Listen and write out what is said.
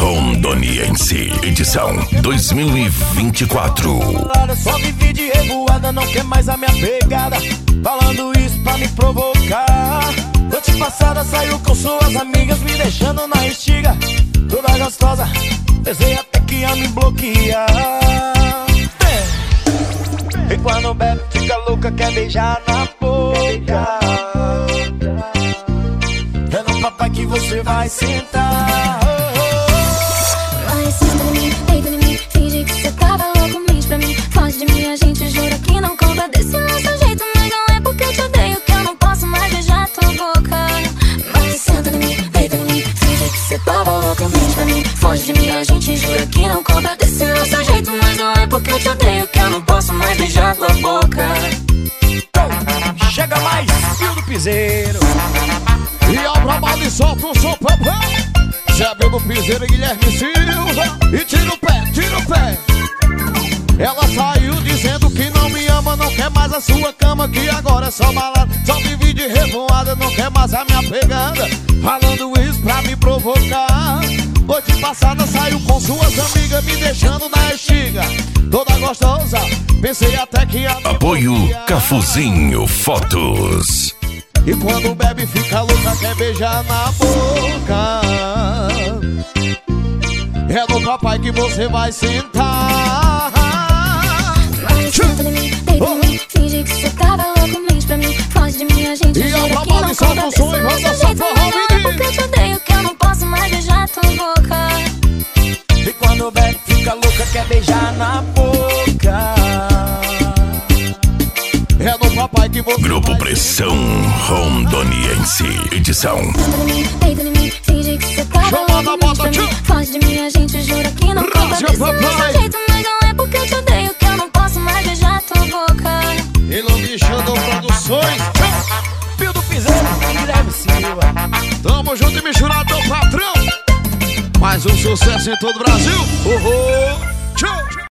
Rondoniense, edição 2024. Só vivi de revoada, não quer mais a minha pegada. Falando isso pra me provocar. Noite passada saiu com suas amigas, me deixando na estiga. Toda gostosa, pensei até que ia me bloquear. E quando bebe fica louca, quer beijar na boca. É no papai que você vai sentar. Vai, senta em mim, deita em mim, finge que você tava louco, mente pra mim. Foge de mim, a gente jura que não conta desse nosso jeito. Mas não é porque eu te odeio que eu não posso mais beijar tua boca. Vai, senta em mim, deita em mim, finge que você tava louco, mente pra mim. Foge de mim, a gente jura que não conta desse nosso jeito. Mas não é porque eu te odeio que eu não posso mais beijar tua boca. Chega mais, Fio do Piseiro. E ao trabalho e solta o som, papai. Zé Bill do Piseiro e Guilherme Silva. E tira o pé, tira o pé. Ela saiu dizendo que não me ama, não quer mais a sua cama, que agora é só balada. Só vive de revoada, não quer mais a minha pegada. Falando isso pra me provocar. Noite passada saiu com suas amigas, me deixando na estiga. Toda gostosa, pensei até que ia me Apoio bloquear. Cafuzinho Fotos. E quando bebe fica louca, quer beijar na boca. É no papai que você vai sentar. Vai, senta em mim, deita em mim, finge que você tava louco, mente pra mim. Foge de mim, a gente E jura ao que trabalho não e solta conta o desse som e roda nosso essa jeito. forró, Mas não é menino. porque eu te odeio que eu não posso mais beijar tua boca. E quando bebe fica louca, quer beijar na boca. É no papai que você Grupo vai Pressão Rondoniense, edição. Senta em mim, deita em mim, finge que você tava Chama na louco, mente bota, pra mim. tio. Foge de mim, a gente jura que não conta Rasga, desse papai. nosso jeito. Mas não é porque eu te odeio que eu não posso mais beijar tua boca. Elombi Xandão Produções. Fio do Piseiro, Guilherme Silva. Tamo junto e misturado, meu patrão. Mais um sucesso em todo o Brasil. Tchau.